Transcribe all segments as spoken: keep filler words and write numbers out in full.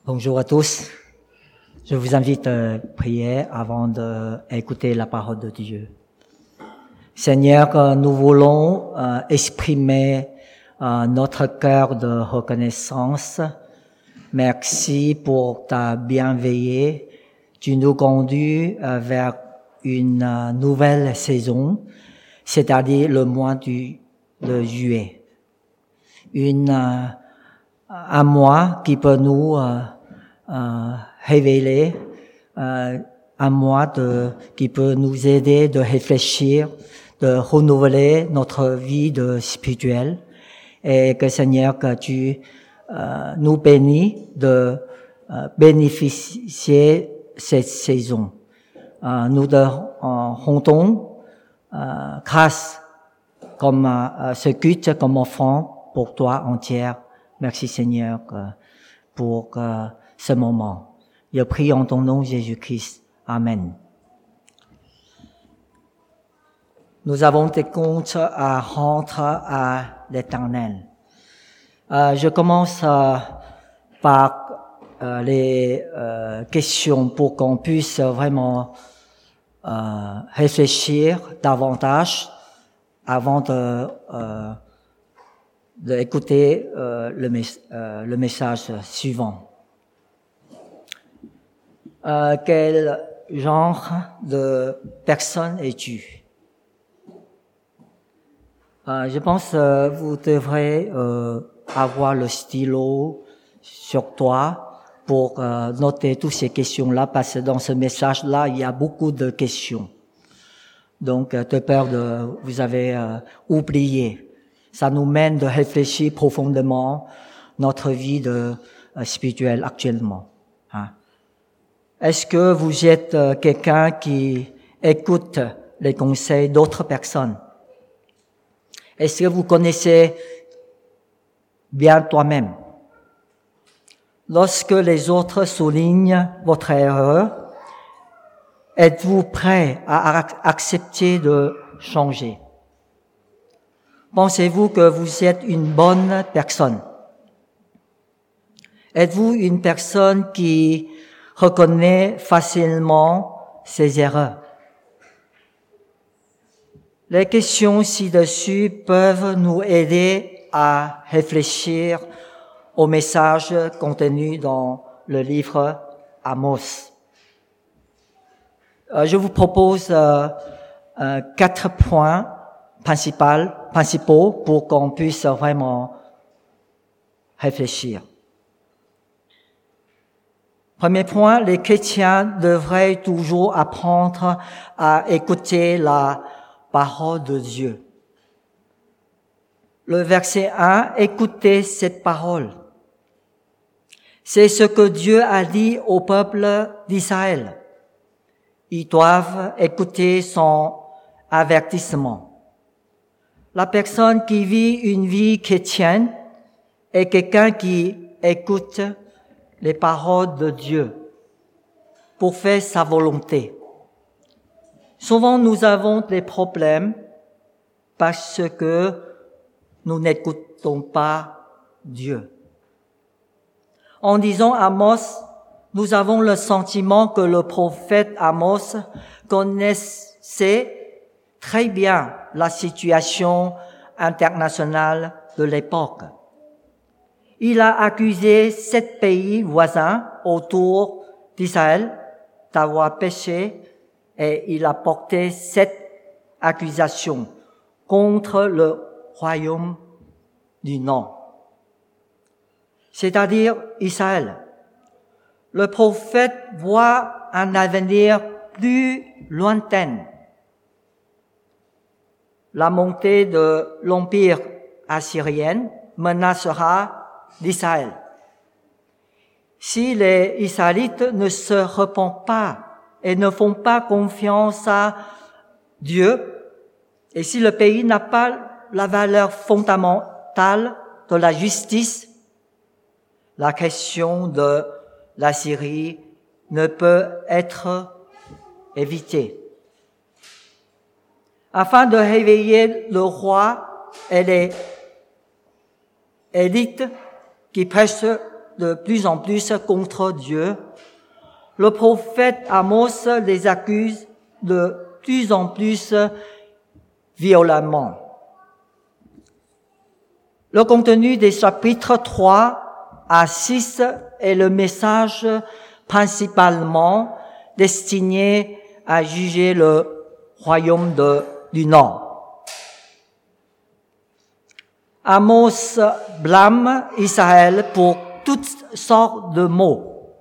Bonjour à tous. Je vous invite à prier avant d'écouter la parole de Dieu. Seigneur, nous voulons euh, exprimer euh, notre cœur de reconnaissance. Merci pour ta bienveillance. Tu nous conduis euh, vers une euh, nouvelle saison, c'est-à-dire le mois du, de juillet. Une, euh, un mois qui peut nous euh, euh, révéler, euh, un mois de, qui peut nous aider de réfléchir, de renouveler notre vie de spirituelle, et que Seigneur, que tu euh, nous bénis de euh, bénéficier cette saison. Euh, nous te rendons euh, grâce comme euh, ce culte comme offrande pour toi entière. Merci Seigneur euh, pour euh, ce moment. Je prie en ton nom Jésus-Christ. Amen. Nous avons des comptes à rendre à l'Éternel. Euh, je commence euh, par euh, les euh, questions pour qu'on puisse vraiment euh, réfléchir davantage avant de euh, d'écouter euh, le, mes- euh, le message suivant. Euh, quel genre de personne es-tu? Euh, je pense euh, vous devrez euh, avoir le stylo sur toi pour euh, noter toutes ces questions-là, parce que dans ce message-là, il y a beaucoup de questions. Donc, euh, de peur de vous avez euh, oublié. Ça nous mène de réfléchir profondément notre vie de euh, spirituelle actuellement. Hein. Est-ce que vous êtes euh, quelqu'un qui écoute les conseils d'autres personnes? Est-ce que vous connaissez bien toi-même? Lorsque les autres soulignent votre erreur, êtes-vous prêt à accepter de changer? Pensez-vous que vous êtes une bonne personne? Êtes-vous une personne qui reconnaît facilement ses erreurs? Les questions ci-dessus peuvent nous aider à réfléchir au message contenu dans le livre Amos. Euh, je vous propose euh, euh, quatre points principaux, principaux pour qu'on puisse vraiment réfléchir. Premier point, les chrétiens devraient toujours apprendre à écouter la parole de Dieu. Le verset un, écoutez cette parole. C'est ce que Dieu a dit au peuple d'Israël. Ils doivent écouter son avertissement. La personne qui vit une vie chrétienne est quelqu'un qui écoute les paroles de Dieu pour faire sa volonté. Souvent, nous avons des problèmes parce que nous n'écoutons pas Dieu. En disant Amos, nous avons le sentiment que le prophète Amos connaissait très bien la situation internationale de l'époque. Il a accusé sept pays voisins autour d'Israël d'avoir péché et il a porté sept accusations contre le royaume du Nord, c'est-à-dire Israël. Le prophète voit un avenir plus lointain. La montée de l'empire assyrien menacera l'Israël. Si les Israélites ne se repentent pas et ne font pas confiance à Dieu, et si le pays n'a pas la valeur fondamentale de la justice, la question de la Syrie ne peut être évitée. Afin de réveiller le roi et les élites qui prêchent de plus en plus contre Dieu. Le prophète Amos les accuse de plus en plus violemment. Le contenu des chapitres trois à six est le message principalement destiné à juger le royaume de, du Nord. Amos blâme Israël pour toutes sortes de maux,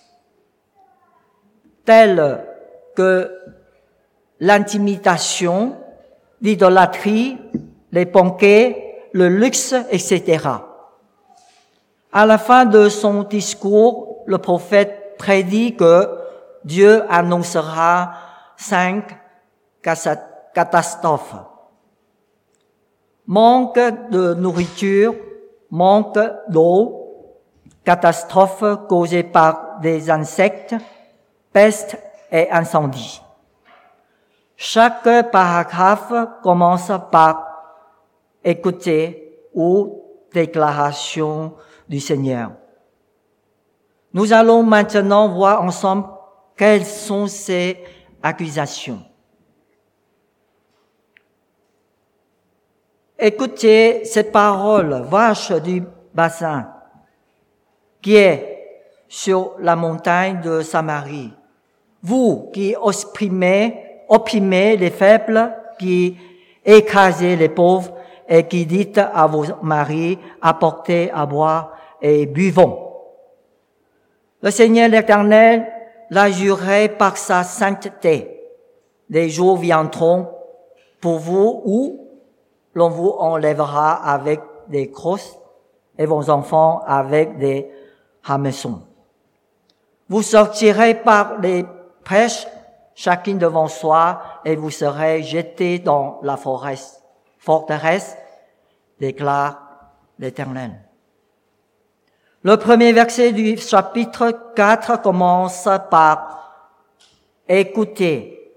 tels que l'intimidation, l'idolâtrie, les banquets, le luxe, et cetera. À la fin de son discours, le prophète prédit que Dieu annoncera cinq catastrophes. Manque de nourriture, manque d'eau, catastrophes causées par des insectes, peste et incendie. Chaque paragraphe commence par écouter ou déclaration du Seigneur. Nous allons maintenant voir ensemble quelles sont ces accusations. Écoutez cette parole, vache du bassin, qui est sur la montagne de Samarie. Vous qui opprimez, opprimez les faibles, qui écrasez les pauvres et qui dites à vos maris, apportez à boire et buvons. Le Seigneur l'Éternel l'a juré par sa sainteté. Des jours viendront pour vous où l'on vous enlèvera avec des crosses et vos enfants avec des hameçons. Vous sortirez par les prêches, chacun devant soi, et vous serez jetés dans la forêt, forteresse, déclare l'Éternel. Le premier verset du chapitre quatre commence par « Écoutez,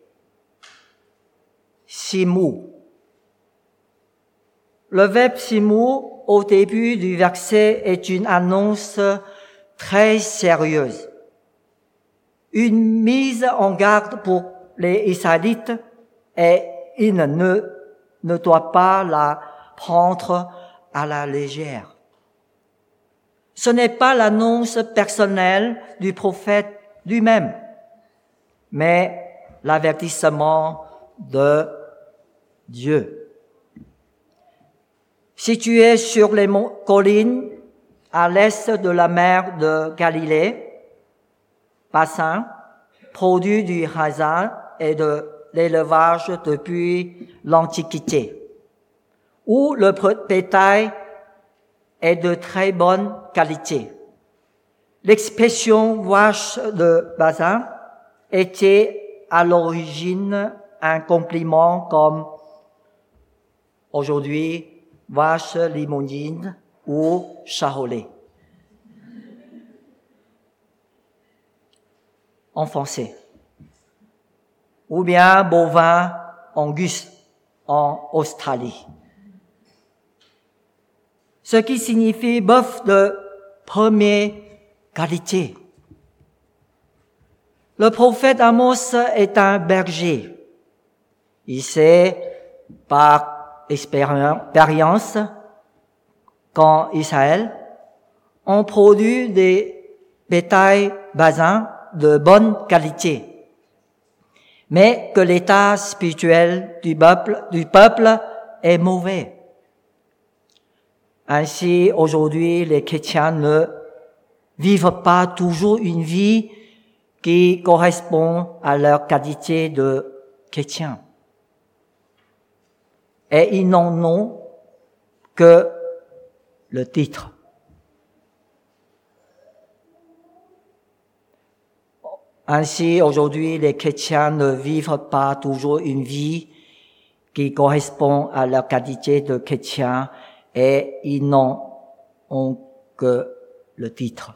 Simou ». Le verbe Simou, au début du verset, est une annonce très sérieuse. Une mise en garde pour les Israélites et ils ne, ne doivent pas la prendre à la légère. Ce n'est pas l'annonce personnelle du prophète lui-même, mais l'avertissement de Dieu. Situé sur les collines à l'est de la mer de Galilée, bassin, produit du raisin et de l'élevage depuis l'Antiquité, où le bétail est de très bonne qualité. L'expression vache de bassin était à l'origine un compliment comme aujourd'hui vache limousine ou charolais. En français. Ou bien bovin angus en Australie. Ce qui signifie bœuf de première qualité. Le prophète Amos est un berger. Il sait par expérience qu'en Israël, on produit des bétails basins de bonne qualité, mais que l'état spirituel du peuple, du peuple est mauvais. Ainsi, aujourd'hui, les chrétiens ne vivent pas toujours une vie qui correspond à leur qualité de chrétien. Et ils n'en ont que le titre. Ainsi, aujourd'hui, les chrétiens ne vivent pas toujours une vie qui correspond à leur qualité de chrétien et ils n'en ont que le titre.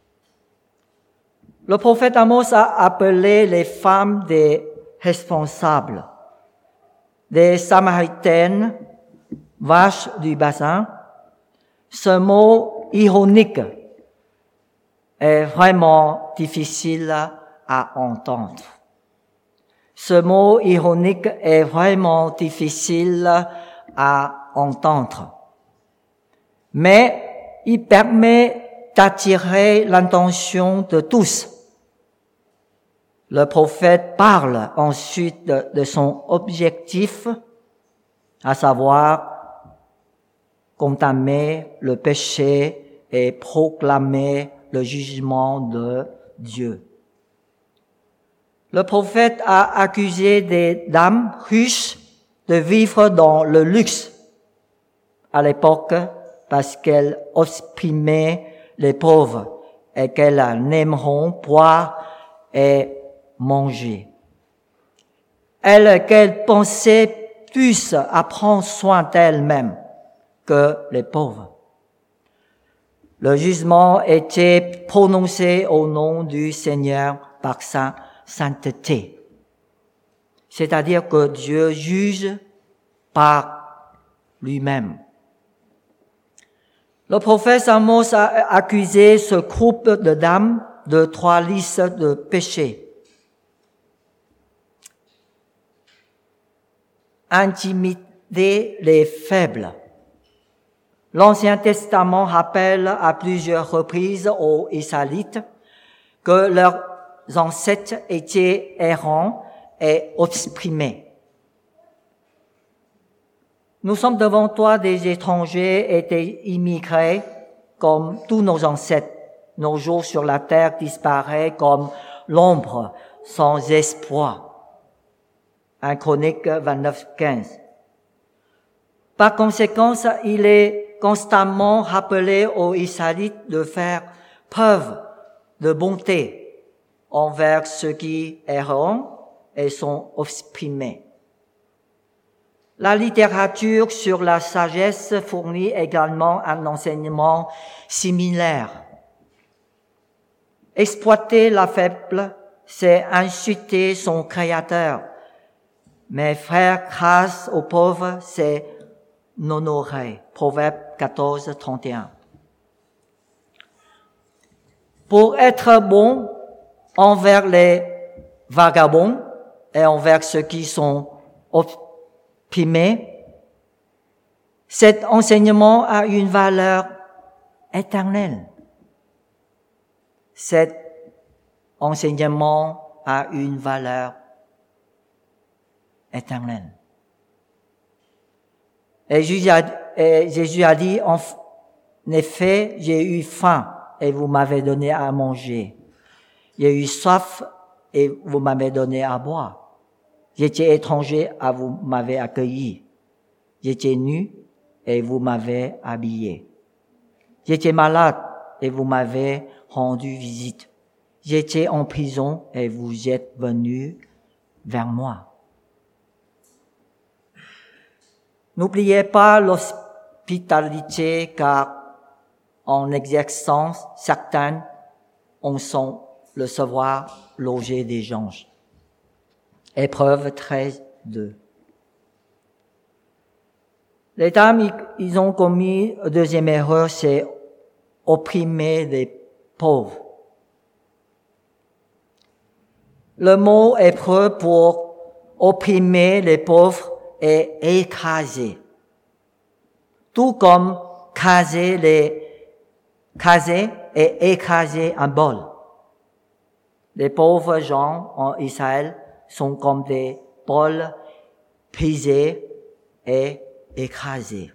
Le prophète Amos a appelé les femmes des responsables, des Samaritaines, vaches du bassin. Ce mot ironique est vraiment difficile à entendre. Ce mot ironique est vraiment difficile à entendre. Mais il permet d'attirer l'attention de tous. Le prophète parle ensuite de, de son objectif, à savoir condamner le péché et proclamer le jugement de Dieu. Le prophète a accusé des dames riches de vivre dans le luxe à l'époque parce qu'elles opprimaient les pauvres et qu'elles n'aimeront boire et manger. Elles, qu'elles pensaient plus à prendre soin d'elles-mêmes que les pauvres. Le jugement était prononcé au nom du Seigneur par sa sainteté. C'est-à-dire que Dieu juge par lui-même. Le prophète Amos a accusé ce groupe de dames de trois listes de péchés. Intimider les faibles. L'Ancien Testament rappelle à plusieurs reprises aux Israélites que leurs ancêtres étaient errants et opprimés. Nous sommes devant toi des étrangers et des immigrés comme tous nos ancêtres. Nos jours sur la terre disparaissent comme l'ombre sans espoir. un Chronique vingt-neuf, quinze. Par conséquent, il est constamment rappelé aux Israélites de faire preuve de bonté envers ceux qui errent et sont opprimés. La littérature sur la sagesse fournit également un enseignement similaire. Exploiter la faible, c'est insulter son Créateur. Mais faire grâce aux pauvres, c'est honorer. Proverbe quatorze, trente et un. Pour être bon envers les vagabonds et envers ceux qui sont opprimés, cet enseignement a une valeur éternelle. Cet enseignement a une valeur éternelle. Et Jésus a, et Jésus a dit, en effet, j'ai eu faim et vous m'avez donné à manger. J'ai eu soif et vous m'avez donné à boire. J'étais étranger et vous m'avez accueilli. J'étais nu et vous m'avez habillé. J'étais malade et vous m'avez rendu visite. J'étais en prison et vous êtes venus vers moi. N'oubliez pas l'hospitalité car en exerçant certains, on sent le savoir loger des gens. Épreuve treize, deux. Les dames, ils ont commis une deuxième erreur, c'est opprimer les pauvres. Le mot hébreu pour opprimer les pauvres est écraser. Tout comme caser les, caser et écraser un bol. Les pauvres gens en Israël sont comme des bols brisés et écrasés.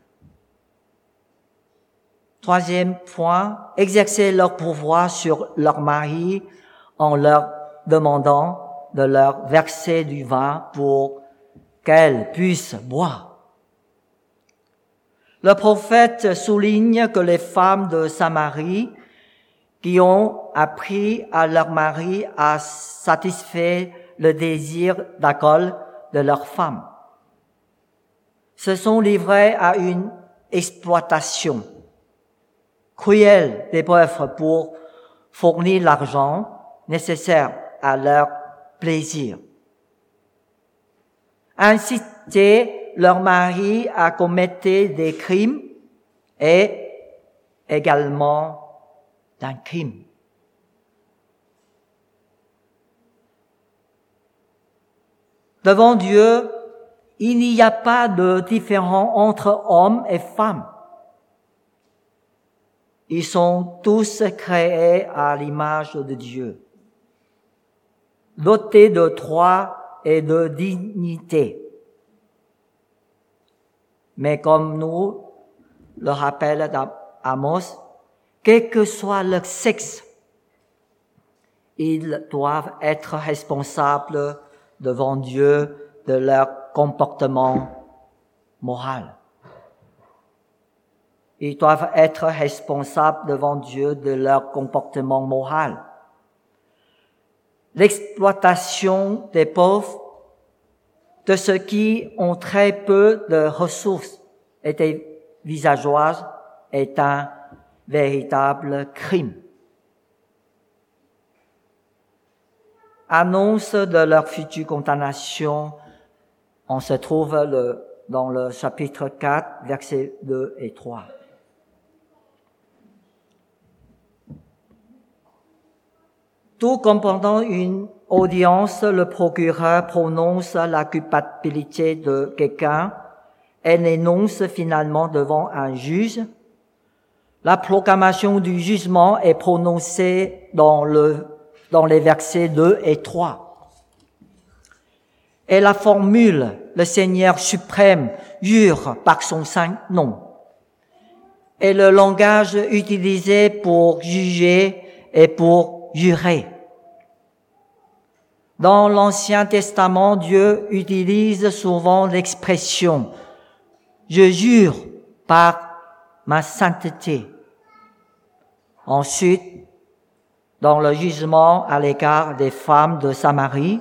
Troisième point, exercer leur pouvoir sur leur mari en leur demandant de leur verser du vin pour qu'elles puissent boire. Le prophète souligne que les femmes de Samarie qui ont appris à leur mari à satisfaire le désir d'alcool de leur femme se sont livrées à une exploitation cruelle des pauvres pour fournir l'argent nécessaire à leur plaisir. Inciter leur mari à commettre des crimes est également un crime. Devant Dieu, il n'y a pas de différence entre hommes et femmes. Ils sont tous créés à l'image de Dieu, dotés de droits et de dignité. Mais comme nous le rappelle Amos, quel que soit leur sexe, ils doivent être responsables devant Dieu de leur comportement moral. Ils doivent être responsables devant Dieu de leur comportement moral. L'exploitation des pauvres, de ceux qui ont très peu de ressources et des villageois, est un véritable crime. Annonce de leur future condamnation, on se trouve le, dans le chapitre quatre, versets deux et trois. Tout comme pendant une audience, le procureur prononce la culpabilité de quelqu'un et l'énonce finalement devant un juge. La proclamation du jugement est prononcée dans le, dans les versets deux et trois. Et la formule, le Seigneur suprême jure par son saint nom. Et le langage utilisé pour juger et pour jurer. Dans l'Ancien Testament, Dieu utilise souvent l'expression « Je jure par ma sainteté ». Ensuite, dans le jugement à l'égard des femmes de Samarie,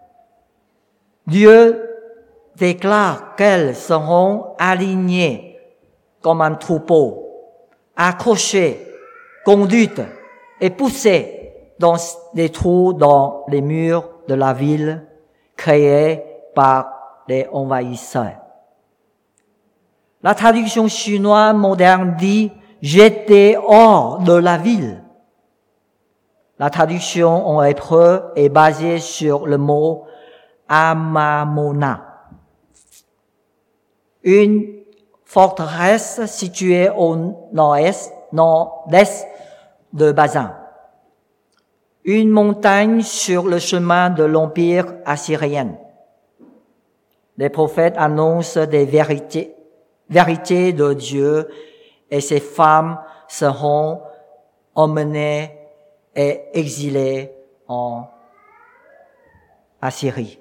Dieu déclare qu'elles seront alignées comme un troupeau, accrochées, conduites et poussées dans des trous dans les murs de la ville créée par les envahisseurs. La traduction chinoise moderne dit « jeter hors de la ville ». La traduction en hébreu est basée sur le mot « amamona », une forteresse située au nord-est, nord-est de Bazin, une montagne sur le chemin de l'Empire assyrien. Les prophètes annoncent des vérités, vérités de Dieu et ces femmes seront emmenées et exilées en Assyrie.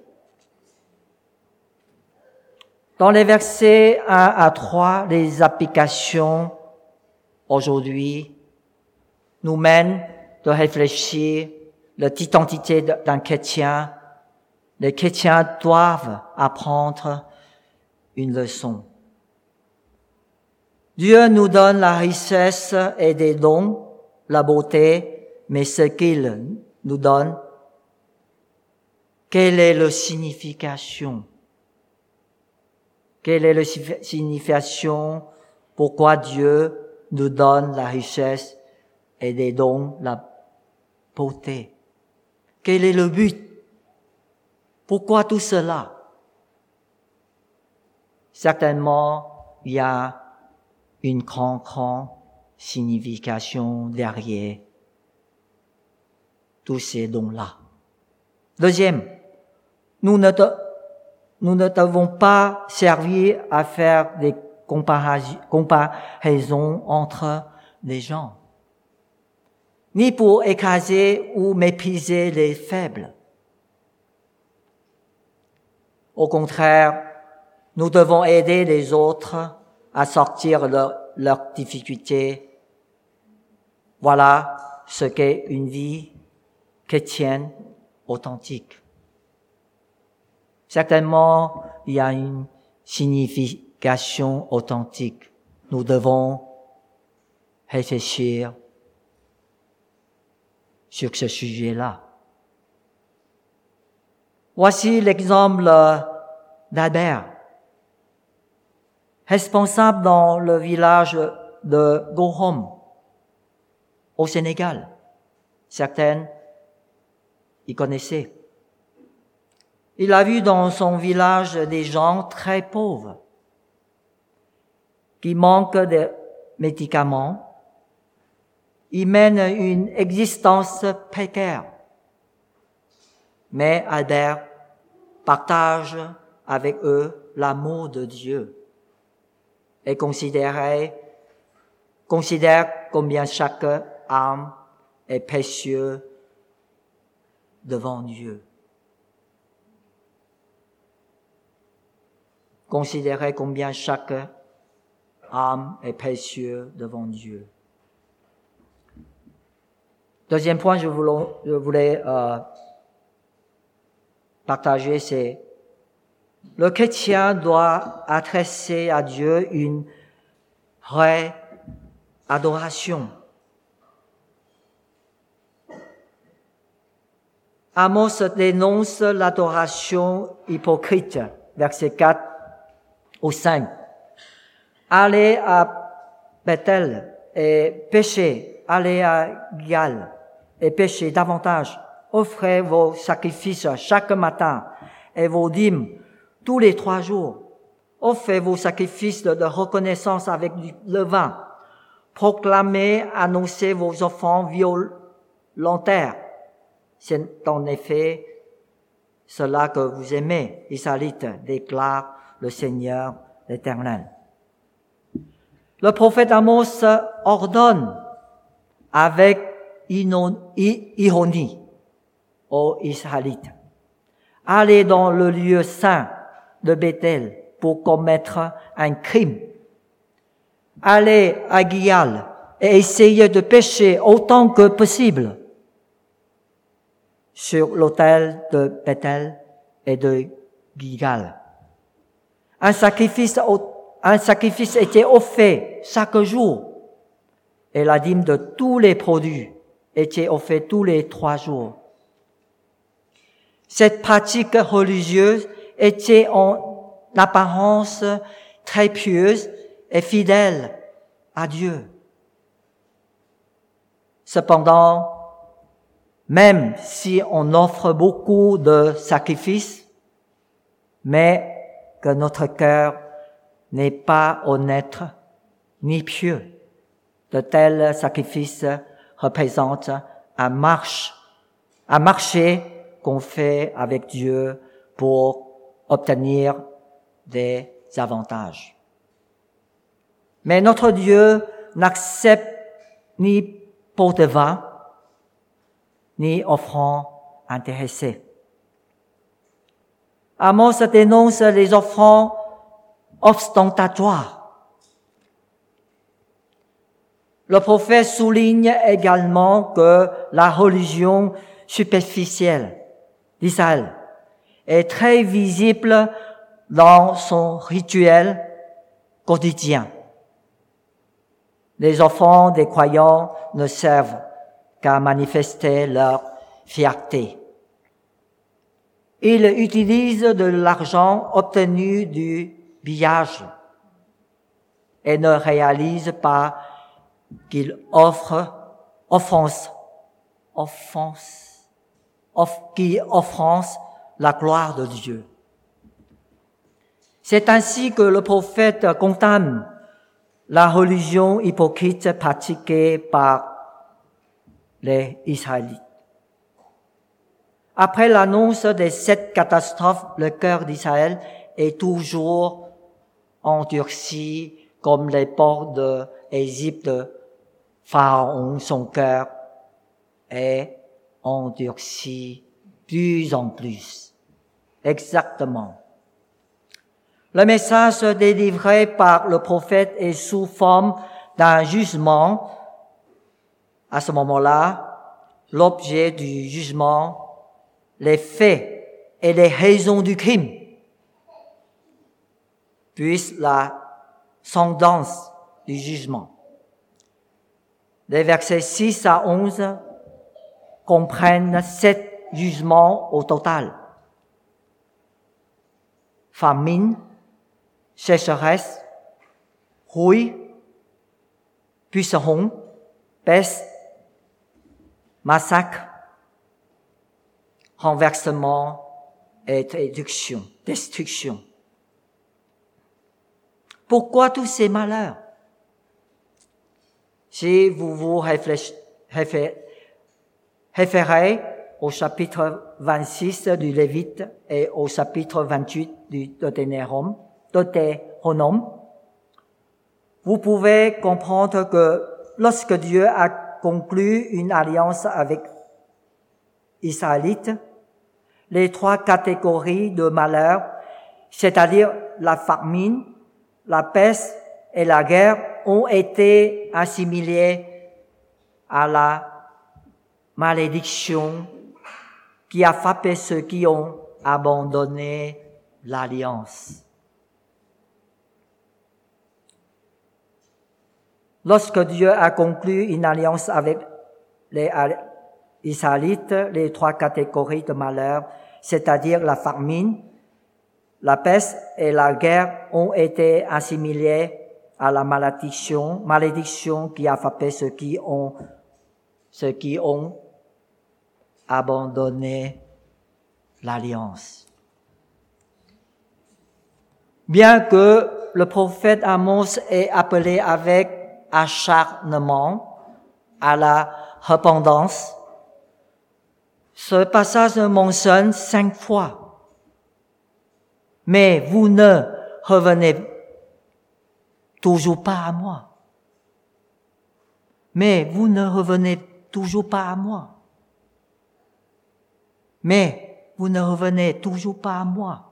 Dans les versets un à trois, les applications aujourd'hui nous mènent de réfléchir l'identité d'un chrétien. Les chrétiens doivent apprendre une leçon. Dieu nous donne la richesse et des dons, la beauté, mais ce qu'il nous donne, quelle est la signification? Quelle est la signification? Pourquoi Dieu nous donne la richesse et des dons, la beauté? Quel est le but? Pourquoi tout cela? Certainement, il y a une grande, grande signification derrière tous ces dons-là. Deuxième, nous ne, de, nous ne devons pas servir à faire des comparaisons entre les gens, ni pour écraser ou mépriser les faibles. Au contraire, nous devons aider les autres à sortir de leur, leurs difficultés. Voilà ce qu'est une vie chrétienne authentique. Certainement, il y a une signification authentique. Nous devons réfléchir sur ce sujet-là. Voici l'exemple d'Albert, responsable dans le village de Gohom, au Sénégal. Certains y connaissaient. Il a vu dans son village des gens très pauvres qui manquent de médicaments. Ils mènent une existence précaire. Mais Albert partage avec eux l'amour de Dieu et considère, considère combien chaque âme est précieuse devant Dieu. Considérez combien chaque âme est précieuse devant Dieu. Deuxième point, je voulais, je voulais euh, partager, c'est le chrétien doit adresser à Dieu une vraie adoration. Amos dénonce l'adoration hypocrite, versets quatre au cinq. Allez à Bethel et péchez, allez à Gilgal et péchez davantage. Offrez vos sacrifices chaque matin et vos dîmes tous les trois jours. Offrez vos sacrifices de reconnaissance avec du levain. Proclamez, annoncez vos offrandes volontaires. C'est en effet cela que vous aimez, Israélites, déclare le Seigneur l'Éternel. Le prophète Amos ordonne avec ironie aux Israélites: allez dans le lieu saint de Bethel pour commettre un crime. Allez à Gilgal et essayez de pécher autant que possible sur l'autel de Bethel et de Gilgal. Un sacrifice, un sacrifice était offert chaque jour et la dîme de tous les produits était offerte tous les trois jours. Cette pratique religieuse était en apparence très pieuse et fidèle à Dieu. Cependant, même si on offre beaucoup de sacrifices, mais que notre cœur n'est pas honnête ni pieux, de tels sacrifices représentent un marche, un marché qu'on fait avec Dieu pour obtenir des avantages. Mais notre Dieu n'accepte ni pot de vin, ni offrande intéressée. Amos dénonce les offrandes ostentatoires. Le prophète souligne également que la religion superficielle d'Israël est très visible dans son rituel quotidien. Les offrandes des croyants ne servent qu'à manifester leur fierté. Ils utilisent de l'argent obtenu du pillage et ne réalisent pas qu'ils offrent offense, offense, off, qui offensent la gloire de Dieu. C'est ainsi que le prophète condamne la religion hypocrite pratiquée par les Israélites. Après l'annonce de cette catastrophe, le cœur d'Israël est toujours endurci comme les ports d'Égypte. Pharaon, son cœur est endurci plus en plus. Exactement. Le message délivré par le prophète est sous forme d'un jugement. À ce moment-là, l'objet du jugement, les faits et les raisons du crime, puis la sentence du jugement. Les versets six à onze comprennent sept jugements au total. Famine, sécheresse, rouille, puceron, peste, massacre, renversement et destruction. destruction. Pourquoi tous ces malheurs? Si vous vous réfléchissez, référez au chapitre vingt-six du Lévite et au chapitre vingt-huit du Deutéronome, Deutéronome, vous pouvez comprendre que lorsque Dieu a conclu une alliance avec Israélites, les trois catégories de malheurs, c'est-à-dire la famine, la peste et la guerre, ont été assimilées à la malédiction qui a frappé ceux qui ont abandonné l'alliance. Lorsque Dieu a conclu une alliance avec les Israélites, les trois catégories de malheurs, c'est-à-dire la famine, la peste et la guerre, ont été assimilées à la malédiction, malédiction qui a frappé ceux qui ont, ceux qui ont abandonné l'alliance. Bien que le prophète Amos ait appelé avec acharnement à la repentance, ce passage mentionne cinq fois. Mais vous ne revenez toujours pas à moi. Mais vous ne revenez toujours pas à moi. Mais vous ne revenez toujours pas à moi.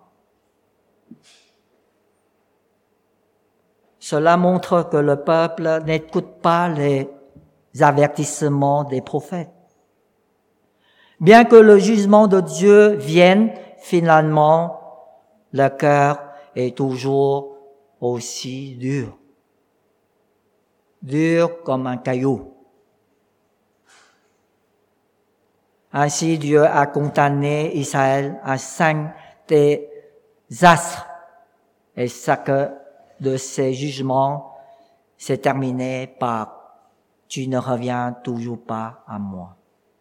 Cela montre que le peuple n'écoute pas les avertissements des prophètes. Bien que le jugement de Dieu vienne, finalement, le cœur est toujours aussi dur. Dur comme un caillou. Ainsi, Dieu a condamné Israël à cinq désastres et chaque de ces jugements s'est terminé par « Tu ne reviens toujours pas à moi ».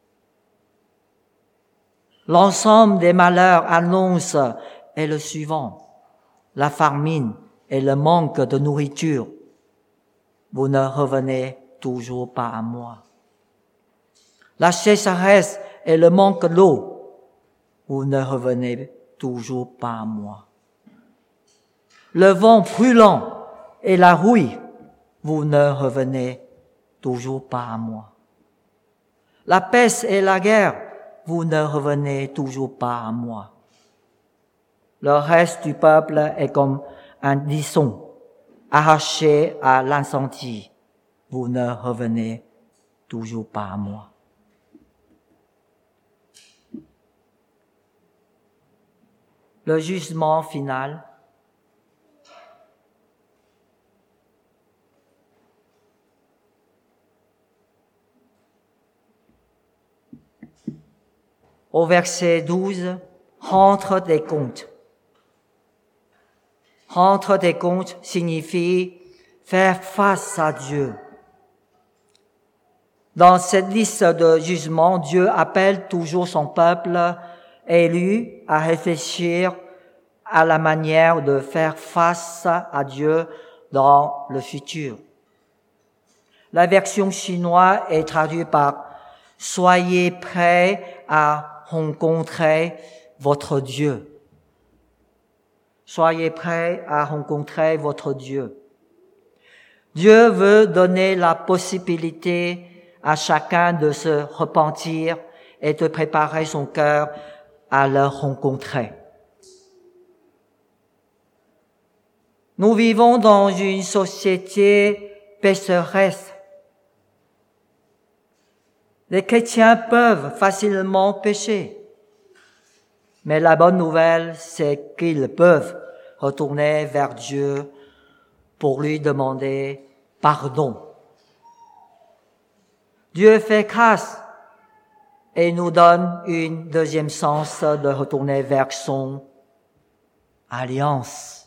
L'ensemble des malheurs annonce est le suivant. La famine et le manque de nourriture. Vous ne revenez toujours pas à moi. La sécheresse et le manque d'eau. Vous ne revenez toujours pas à moi. Le vent brûlant et la rouille. Vous ne revenez toujours pas à moi. La peste et la guerre. Vous ne revenez toujours pas à moi. Le reste du peuple est comme un buisson arraché à l'incendie. Vous ne revenez toujours pas à moi. Le jugement final. Au verset douze, rentre des comptes. Rendre des comptes signifie faire face à Dieu. Dans cette liste de jugements, Dieu appelle toujours son peuple élu à réfléchir à la manière de faire face à Dieu dans le futur. La version chinoise est traduite par « Soyez prêts à rencontrer votre Dieu ». Soyez prêts à rencontrer votre Dieu. Dieu veut donner la possibilité à chacun de se repentir et de préparer son cœur à le rencontrer. Nous vivons dans une société pécheresse. Les chrétiens peuvent facilement pécher. Mais la bonne nouvelle, c'est qu'ils peuvent retourner vers Dieu pour lui demander pardon. Dieu fait grâce et nous donne une deuxième chance de retourner vers son alliance.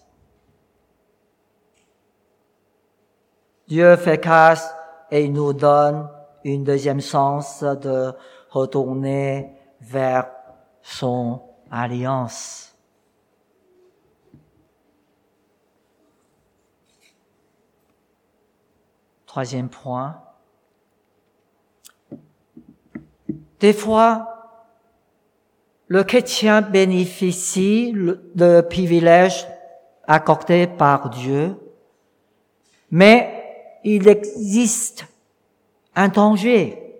Dieu fait grâce et nous donne une deuxième chance de retourner vers son alliance. Troisième point. Des fois, le chrétien bénéficie de privilèges accordés par Dieu, mais il existe un danger.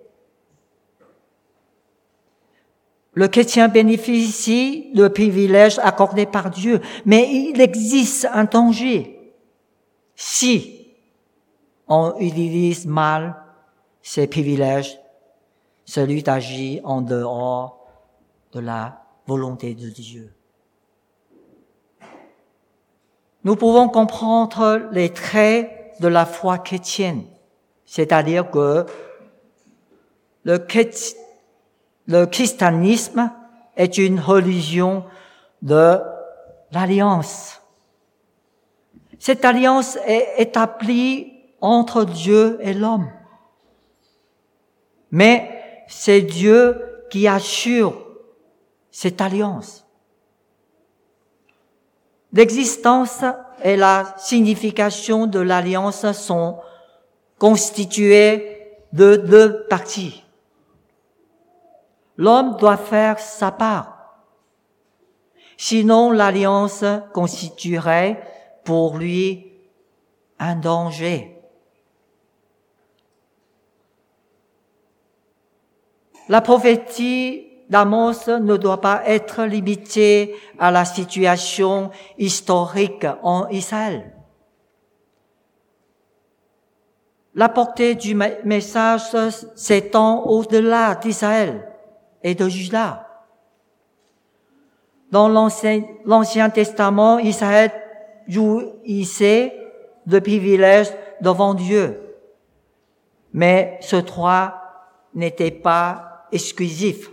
Le chrétien bénéficie de privilèges accordés par Dieu, mais il existe un danger si on utilise mal ces privilèges, celui d'agir en dehors de la volonté de Dieu. Nous pouvons comprendre les traits de la foi chrétienne, c'est-à-dire que le, chréti- le christianisme est une religion de l'alliance. Cette alliance est établie entre Dieu et l'homme. Mais c'est Dieu qui assure cette alliance. L'existence et la signification de l'alliance sont constituées de deux parties. L'homme doit faire sa part. Sinon, l'alliance constituerait pour lui un danger. La prophétie d'Amos ne doit pas être limitée à la situation historique en Israël. La portée du message s'étend au-delà d'Israël et de Juda. Dans l'Ancien, l'Ancien Testament, Israël jouissait de privilèges devant Dieu, mais ce droit n'était pas exclusif.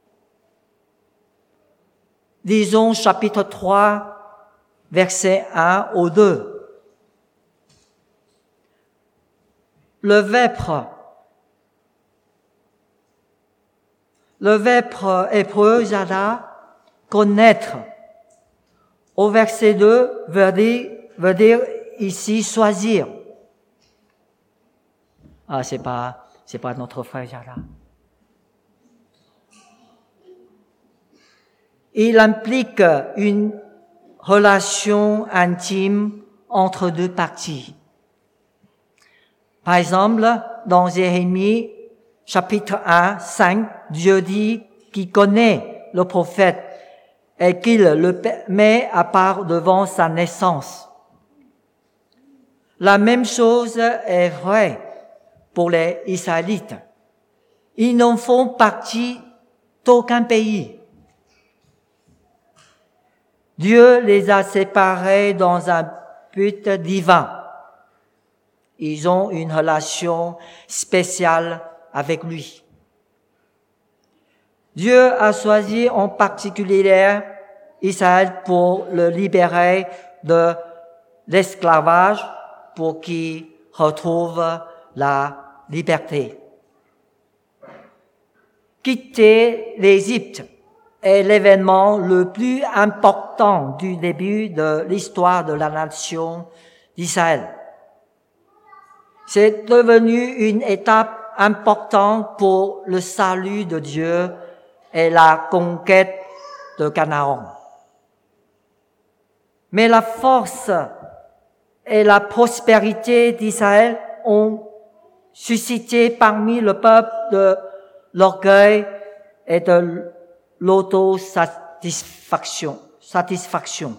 Lisons chapitre trois, versets un au deux. Le vêpre, le vêpre hébreu, Yada, connaître, au verset deux, veut dire, veut dire ici choisir. Ah, c'est pas, c'est pas notre frère Yada. Il implique une relation intime entre deux parties. Par exemple, dans Jérémie, chapitre un, cinq, Dieu dit qu'il connaît le prophète et qu'il le met à part devant sa naissance. La même chose est vraie pour les Israélites. Ils n'en font partie d'aucun pays. Dieu les a séparés dans un but divin. Ils ont une relation spéciale avec lui. Dieu a choisi en particulier Israël pour le libérer de l'esclavage, pour qu'il retrouve la liberté. Quitter l'Égypte est l'événement le plus important du début de l'histoire de la nation d'Israël. C'est devenu une étape importante pour le salut de Dieu et la conquête de Canaan. Mais la force et la prospérité d'Israël ont suscité parmi le peuple de l'orgueil et de l'autosatisfaction. Satisfaction.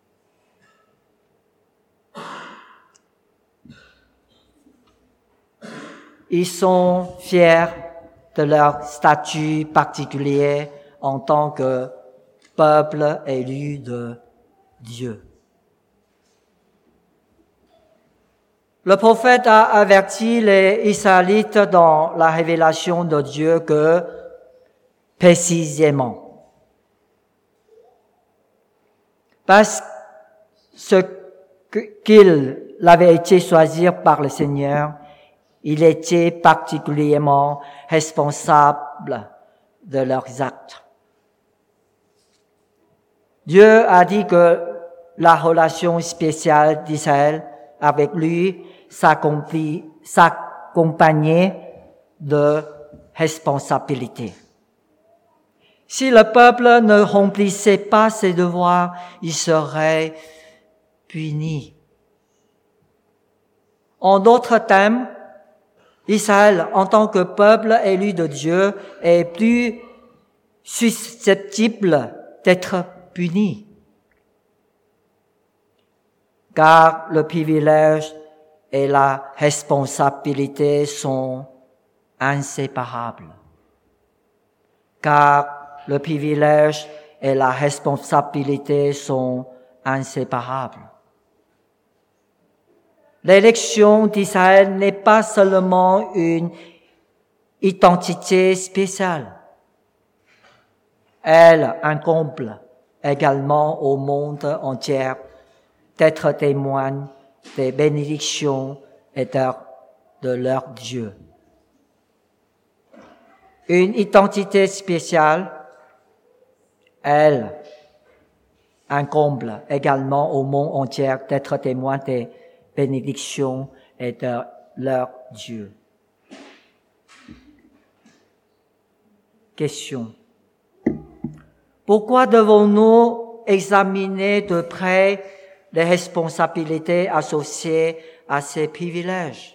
Ils sont fiers de leur statut particulier en tant que peuple élu de Dieu. Le prophète a averti les Israélites dans la révélation de Dieu que, précisément, parce qu'il avait été choisi par le Seigneur, il était particulièrement responsable de leurs actes. Dieu a dit que la relation spéciale d'Israël avec lui s'accomplit, s'accompagnait de responsabilités. Si le peuple ne remplissait pas ses devoirs, il serait puni. En d'autres termes, Israël, en tant que peuple élu de Dieu, est plus susceptible d'être puni. Car le privilège et la responsabilité sont inséparables. Car le privilège et la responsabilité sont inséparables. L'élection d'Israël n'est pas seulement une identité spéciale. Elle incombe également au monde entier d'être témoins des bénédictions et de, de leur Dieu. Une identité spéciale, elle incombe également au monde entier d'être témoins des bénédictions et de leur Dieu. Question. Pourquoi devons-nous examiner de près les responsabilités associées à ces privilèges?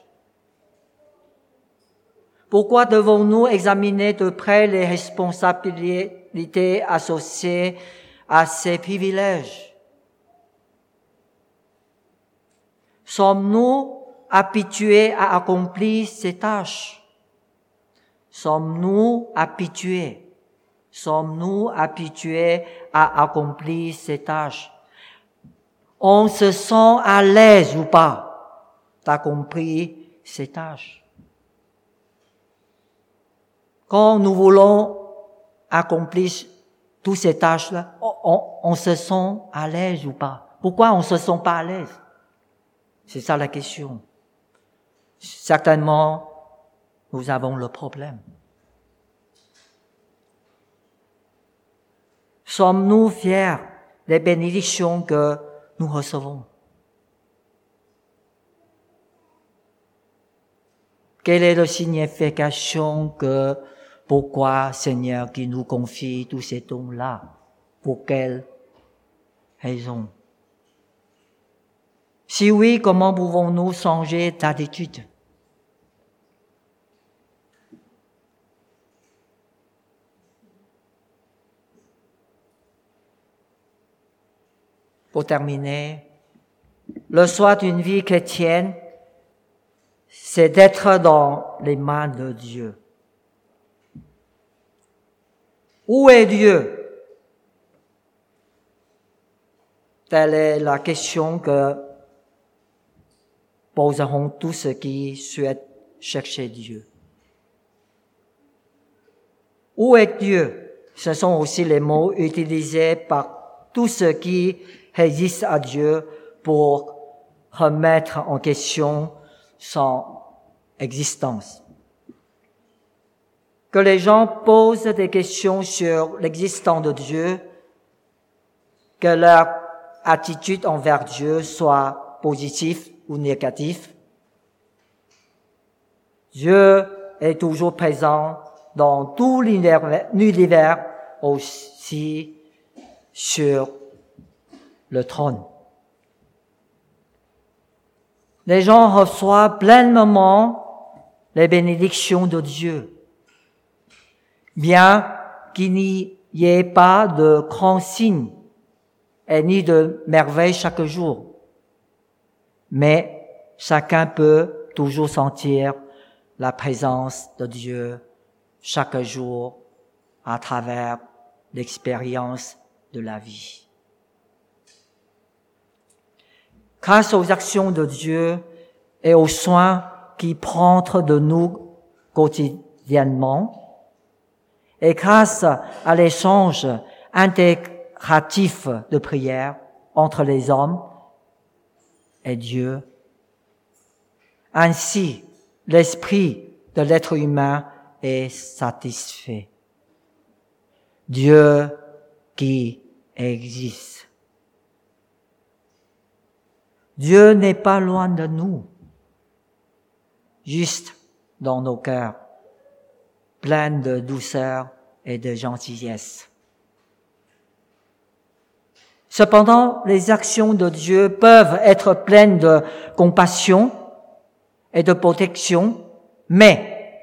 Pourquoi devons-nous examiner de près les responsabilités associées à ces privilèges? Sommes-nous habitués à accomplir ces tâches? Sommes-nous habitués? Sommes-nous habitués à accomplir ces tâches? On se sent à l'aise ou pas d'accomplir ces tâches? Quand nous voulons accomplir toutes ces tâches-là, on, on se sent à l'aise ou pas? Pourquoi on se sent pas à l'aise? C'est ça la question. Certainement, nous avons le problème. Sommes-nous fiers des bénédictions que nous recevons? Quelle est la signification que pourquoi Seigneur qui nous confie tous ces dons-là? Pour quelle raison? Si oui, comment pouvons-nous changer d'attitude? Pour terminer, le choix d'une vie chrétienne, c'est d'être dans les mains de Dieu. Où est Dieu? Telle est la question que poseront tous ceux qui souhaitent chercher Dieu. Où est Dieu? Ce sont aussi les mots utilisés par tous ceux qui résistent à Dieu pour remettre en question son existence. Que les gens posent des questions sur l'existence de Dieu, que leur attitude envers Dieu soit positive ou négative. Dieu est toujours présent dans tout l'univers, aussi sur le trône. Les gens reçoivent pleinement les bénédictions de Dieu, bien qu'il n'y ait pas de grands signes et ni de merveilles chaque jour. Mais chacun peut toujours sentir la présence de Dieu chaque jour à travers l'expérience de la vie. Grâce aux actions de Dieu et aux soins qu'il prend de nous quotidiennement, et grâce à l'échange intégratif de prière entre les hommes et Dieu, ainsi l'esprit de l'être humain est satisfait. Dieu qui existe. Dieu n'est pas loin de nous, juste dans nos cœurs, pleins de douceur et de gentillesse. Cependant, les actions de Dieu peuvent être pleines de compassion et de protection, mais,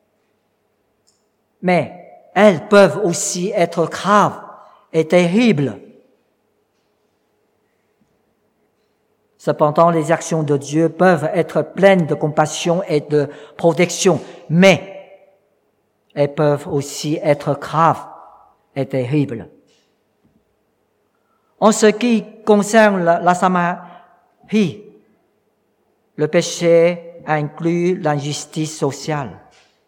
mais elles peuvent aussi être graves et terribles. Cependant, les actions de Dieu peuvent être pleines de compassion et de protection, mais elles peuvent aussi être graves et terribles. En ce qui concerne la, la Samarie, le péché inclut l'injustice sociale.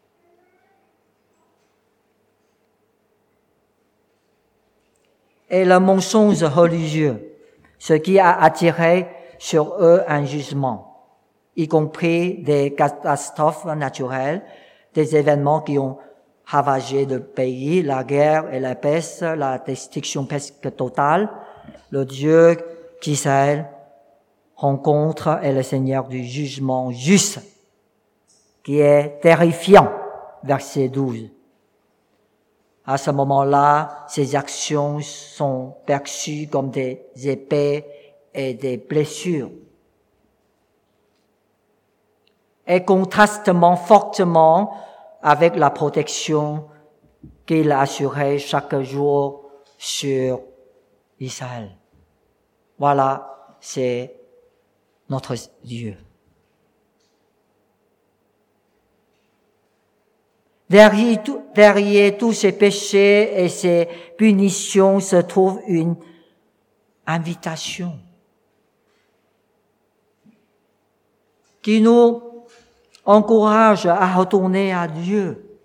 Et le mensonge religieux, ce qui a attiré sur eux un jugement, y compris des catastrophes naturelles, des événements qui ont ravagé le pays, la guerre et la peste, la destruction presque totale. Le Dieu qu'Israël rencontre est le Seigneur du jugement juste, qui est terrifiant. Verset douze. À ce moment-là, ces actions sont perçues comme des épées et des blessures. Et contrastement fortement avec la protection qu'il assurait chaque jour sur Israël. Voilà, c'est notre Dieu. Derrière, tout, derrière tous ces péchés et ces punitions se trouve une invitation qui nous encourage à retourner à Dieu.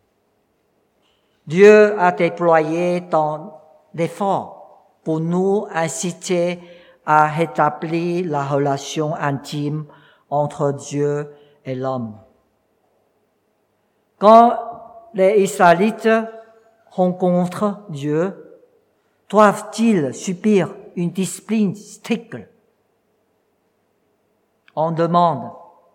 Dieu a déployé tant d'efforts pour nous inciter à rétablir la relation intime entre Dieu et l'homme. Quand les Israélites rencontrent Dieu, doivent-ils subir une discipline stricte? On demande.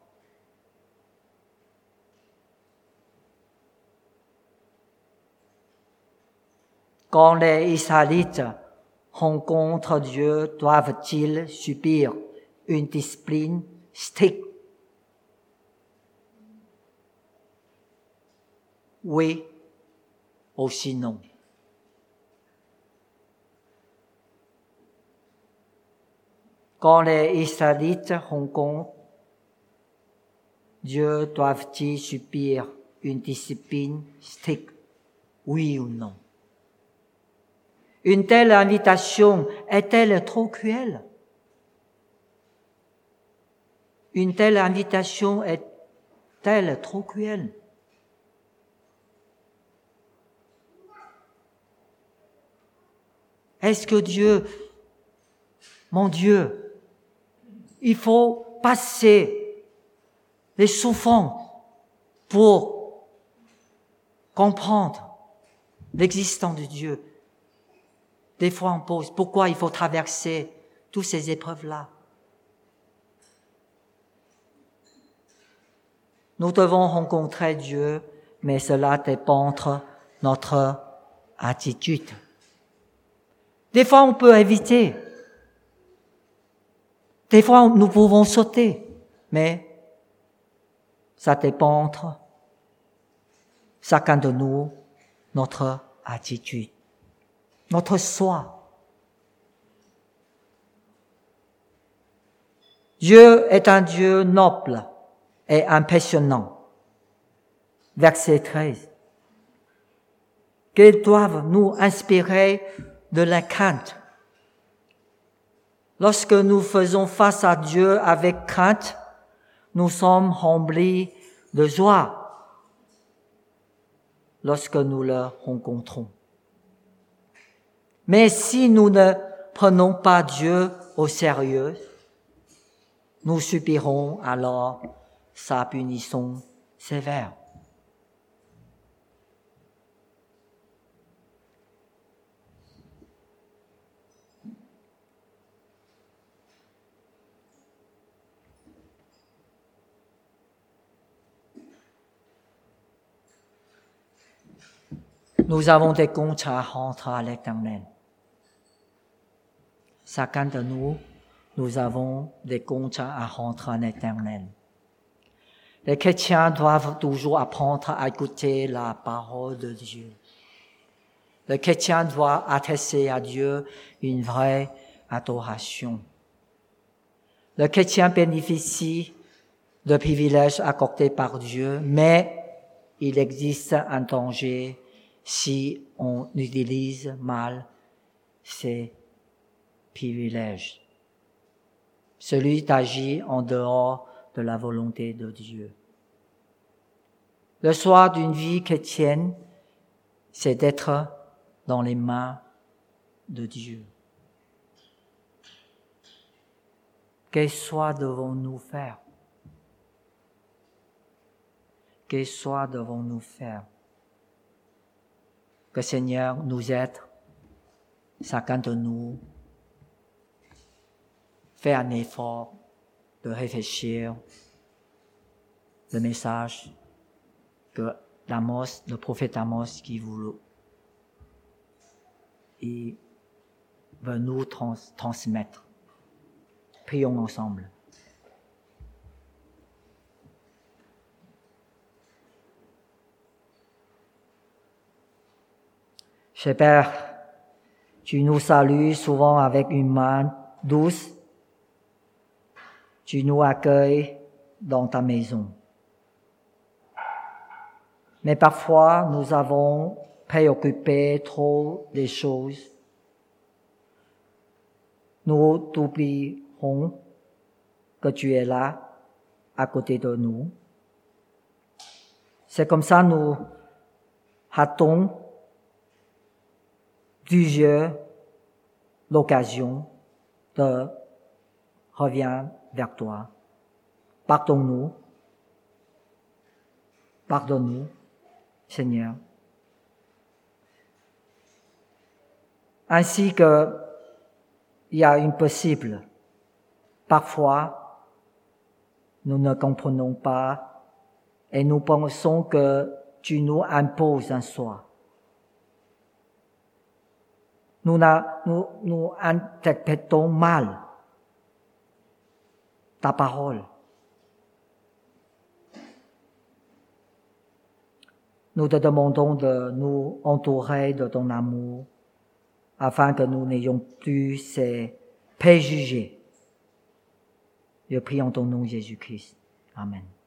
Quand les Israélites rencontrent Dieu, doivent-ils subir une discipline stricte? Oui, aussi non. Quand les Israélites rencontrent Dieu, doivent-ils subir une discipline stricte? Oui ou non? Une telle invitation est-elle trop cruelle? Une telle invitation est-elle trop cruelle? Est-ce que Dieu, mon Dieu, il faut passer les souffrances pour comprendre l'existence de Dieu? Des fois, on pose pourquoi il faut traverser toutes ces épreuves-là. Nous devons rencontrer Dieu, mais cela dépend de notre attitude. Des fois, on peut éviter. Des fois, nous pouvons sauter. Mais ça dépend de chacun de nous, notre attitude, notre soi. Dieu est un Dieu noble et impressionnant. Verset treize. Qu'ils doivent nous inspirer de la crainte. Lorsque nous faisons face à Dieu avec crainte, nous sommes remplis de joie lorsque nous le rencontrons. Mais si nous ne prenons pas Dieu au sérieux, nous subirons alors sa punition sévère. nous avons des comptes à rendre à l'Éternel. Chacun de nous, nous avons des comptes à rendre à l'Éternel. Les chrétiens doivent toujours apprendre à écouter la parole de Dieu. Le chrétien doit adresser à Dieu une vraie adoration. Le chrétien bénéficie de privilèges accordés par Dieu, mais il existe un danger si on utilise mal ces privilèges. Celui d'agir en dehors de la volonté de Dieu. Le choix d'une vie chrétienne, c'est d'être dans les mains de Dieu. Quel choix devons-nous faire? Quel choix devons-nous faire? Que le Seigneur nous aide, chacun de nous, fait un effort de réfléchir le message que Amos, le prophète Amos qui voulait, il veut nous trans- transmettre. Prions ensemble. Cher Père, tu nous salues souvent avec une main douce. Tu nous accueilles dans ta maison. Mais parfois, nous avons préoccupé trop des choses. Nous oublierons que tu es là, à côté de nous. C'est comme ça nous ratons plusieurs l'occasion de revenir vers toi. Pardonne-nous. Pardonne-nous, Seigneur. Ainsi que il y a une possible. Parfois, nous ne comprenons pas et nous pensons que tu nous imposes un choix. Nous, nous, nous interprétons mal ta parole. Nous te demandons de nous entourer de ton amour afin que nous n'ayons plus ces préjugés. Je prie en ton nom, Jésus-Christ. Amen.